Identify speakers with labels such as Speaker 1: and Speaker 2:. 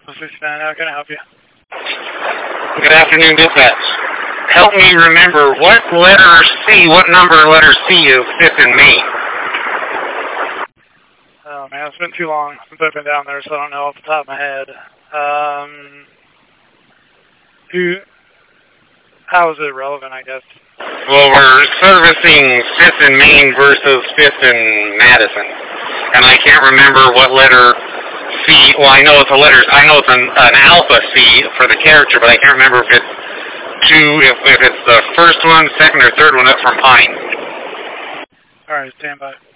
Speaker 1: Alpha 69, how can I help you?
Speaker 2: Good afternoon, dispatch. Help me remember what number letter C is 5th and Main?
Speaker 1: Oh man, it's been too long since I've been down there, so I don't know off the top of my head. How is it relevant, I guess?
Speaker 2: Well, we're servicing 5th and Main versus 5th and Madison. And I can't remember what letter C, well, I know it's a letter, I know it's an alpha C for the character, but I can't remember if it's if it's the first one, second, or third one up from Pine.
Speaker 1: Alright, stand by.